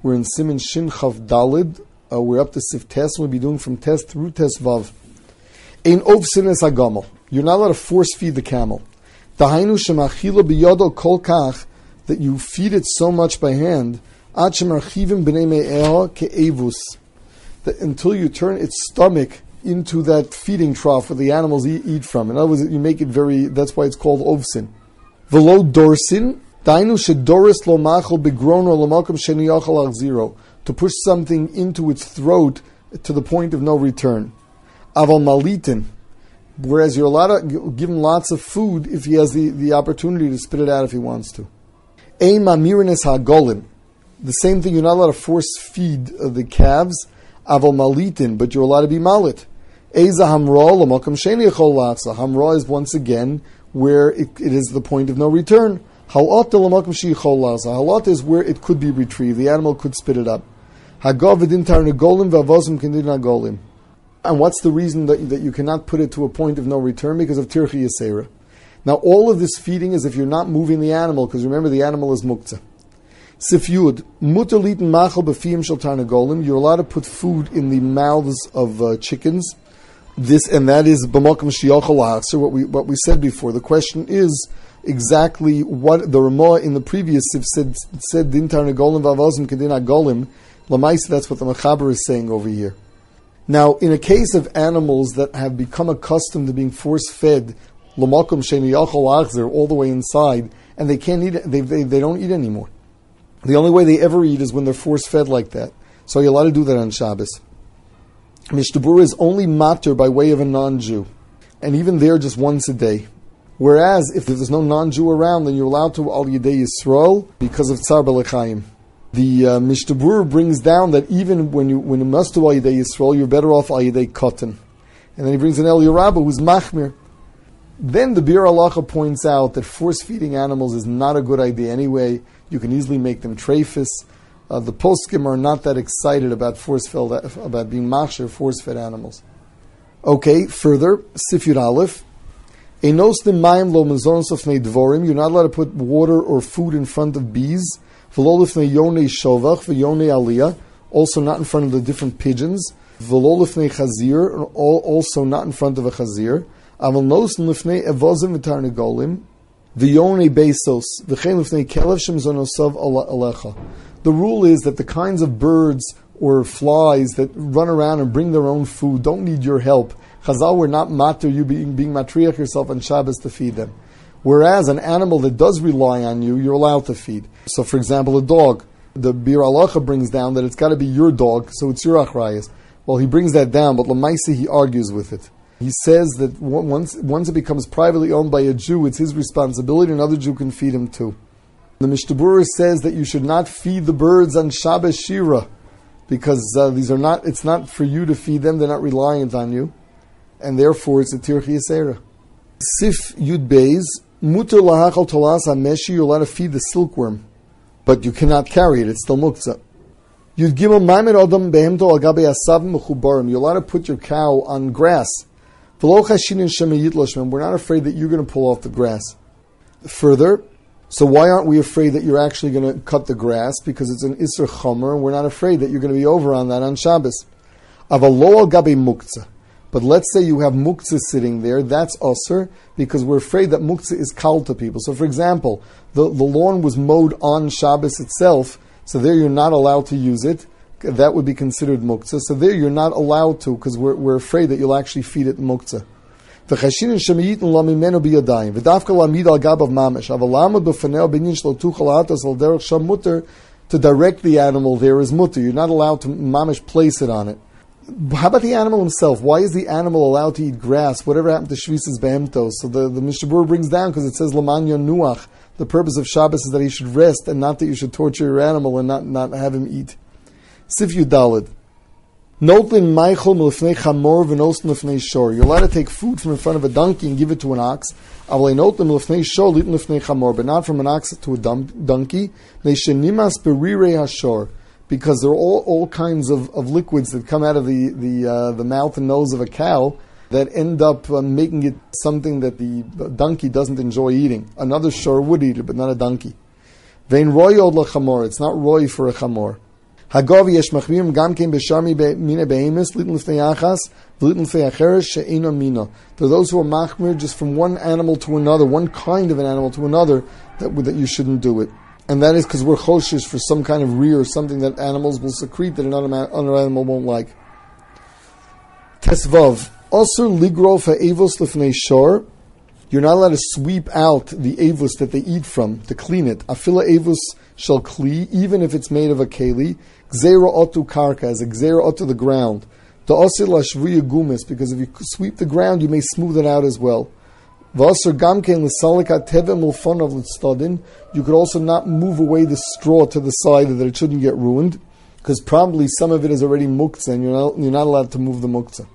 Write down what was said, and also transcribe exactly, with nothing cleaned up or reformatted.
We're in Siman Shin Chav Dalid. Uh, we're up to Sif Tes. We'll be doing from Tes through Tes Vav. Ein Ovsin es Hagamel. You're not allowed to force feed the camel. Dahainu shemachila biyodo kol kach, that you feed it so much by hand, ad shemarchivim b'nei me'eha ke'evus, that until you turn its stomach into that feeding trough where the animals eat, eat from. In other words, you make it very, that's why it's called ovsin. Velo dorsin, dainu shedoris lo machal begrono lo malkum sheni yachal zero, to push something into its throat to the point of no return. Aval malitin, whereas you're allowed to give him lots of food if he has the, the opportunity to spit it out if he wants to. Ein mamirinis hagolim, the same thing, you're not allowed to force feed uh, the calves. Aval malitin, but you're allowed to be malit. Eza hamra l'makam sheni yachol latza. Hamra is once again where it, it is the point of no return. Halata l'makam sheichol latza. Halata is where it could be retrieved. The animal could spit it up. Hagav v'din tarnagolim v'avozim k'din hagolim. And what's the reason that, that you cannot put it to a point of no return? Because of tirchi yasera. Now all of this feeding is if you're not moving the animal, because remember the animal is muktzah. Sif Yud, mutar litin machal b'fiyim shel tarnagolim. You're allowed to put food in the mouths of uh, chickens. This and that is b'makam sheyachal ha'achzer, what we what we said before. The question is exactly what the Ramah in the previous sif said said din tarnagolim v'avozim k'din hagolim. Lamaisa, that's what the Mechaber is saying over here. Now, in a case of animals that have become accustomed to being force-fed, l'makom sheni yachal achzer, all the way inside, and they can't eat, they, they they don't eat anymore. The only way they ever eat is when they're force-fed like that. So you're allowed to do that on Shabbos. Mishnah is only matter by way of a non-Jew, and even there just once a day. Whereas, if there's no non-Jew around, then you're allowed to al yedei Yisrael because of tzar b'lechaim. The uh, Mishnah Berurah brings down that even when you when you must do al yedei Yisrael, you're better off al yedei katan. And then he brings an El Yerabah who's machmir. Then the Bir Halacha points out that force-feeding animals is not a good idea anyway. You can easily make them treifus. Uh, the poskim are not that excited about force-fed, about being machshir, force-fed animals. Okay, further, Sif Yud Aleph. Enos mayim lo mazonos ofnei dvorim. You're not allowed to put water or food in front of bees. V'lo lifnei yonei shovach v'yonei aliyah. Also not in front of the different pigeons. V'lo lifnei chazir. Also not in front of a chazir. Aval nos lifnei evozim v'tarnagolim. V'yonei besos. V'chein lifnei kelev shemzonosav alecha. The rule is that the kinds of birds or flies that run around and bring their own food don't need your help. Chazal were not matter you being, being matriach yourself on Shabbos to feed them. Whereas an animal that does rely on you, you're allowed to feed. So for example, a dog. The Bir Halacha brings down that it's got to be your dog, so it's your achrayas. Well, he brings that down, but Lamaisi he argues with it. He says that once, once it becomes privately owned by a Jew, it's his responsibility, another Jew can feed him too. The Mishnah Berurah says that you should not feed the birds on Shabbos Shira, because uh, these are not. It's not for you to feed them; they're not reliant on you, and therefore it's a tirchi yasera. Sif Yud Beis muter lahachal tolas hameshi. You're allowed to feed the silkworm, but you cannot carry it; it's still muktzah. Yud Gimel maimed adam behemto al gabe asavim mechubarim. You're allowed to put your cow on grass. V'lo chashinin shemiyit loshmem. We're not afraid that you're going to pull off the grass. Further. So why aren't we afraid that you're actually going to cut the grass? Because it's an Isser Chomer, and we're not afraid that you're going to be over on that on Shabbos. Avalo al gabe muktzah. But let's say you have muktzah sitting there, that's Usser, because we're afraid that muktzah is kal to people. So for example, the, the lawn was mowed on Shabbos itself, so there you're not allowed to use it. That would be considered muktzah. So there you're not allowed to, because we're, we're afraid that you'll actually feed it muktzah. V'chashinin shemiyit lamimenu biyadayim v'dafka lamid al gabav mamish avalamad b'fanei binyan shlo tuchal atas al derech sham mutter. To direct the animal there is mutter. You're not allowed to mamish place it on it. How about the animal himself? Why is the animal allowed to eat grass? Whatever happened to shvisas behemtos? So the, the Mishnah Berurah brings down because it says laman yonuach. The purpose of Shabbos is that he should rest and not that you should torture your animal and not, not have him eat. Sif Yudalid. Notlin Michael Milfnei Chamor V'Nosn Lefnei Shor. You're allowed to take food from in front of a donkey and give it to an ox. Avlei Notlin Lefnei Shor Litin Lefnei Chamor, but not from an ox to a donkey. Neishenimas Berirei Hashor, because there are all, all kinds of, of liquids that come out of the the uh, the mouth and nose of a cow that end up uh, making it something that the donkey doesn't enjoy eating. Another shor would eat it, but not a donkey. Vein roy od lachamor. It's not roy for a chamor. Hagav yesh machmirim gam kein b'shami mina behemis litin l'fnei achas v'litin l'fnei acheres she'ena mina. There are those who are machmir just from one animal to another, one kind of an animal to another, that that you shouldn't do it. And that is because we're choshish for some kind of rear or something that animals will secrete that another, another animal won't like. Tesvav. Also, ligrof ha'evos lefnei shor. You're not allowed to sweep out the avos that they eat from, to clean it. Afila avos shall kli, even if it's made of a keli. Gzera otu karka, as a gzera otu the ground. Da'osir lashvuya gumis, because if you sweep the ground, you may smooth it out as well. V'asir gamkein l'salikat tevem ulfonov l'tstadin. You could also not move away the straw to the side that it shouldn't get ruined, because probably some of it is already muktzah, and you're not, you're not allowed to move the muktzah.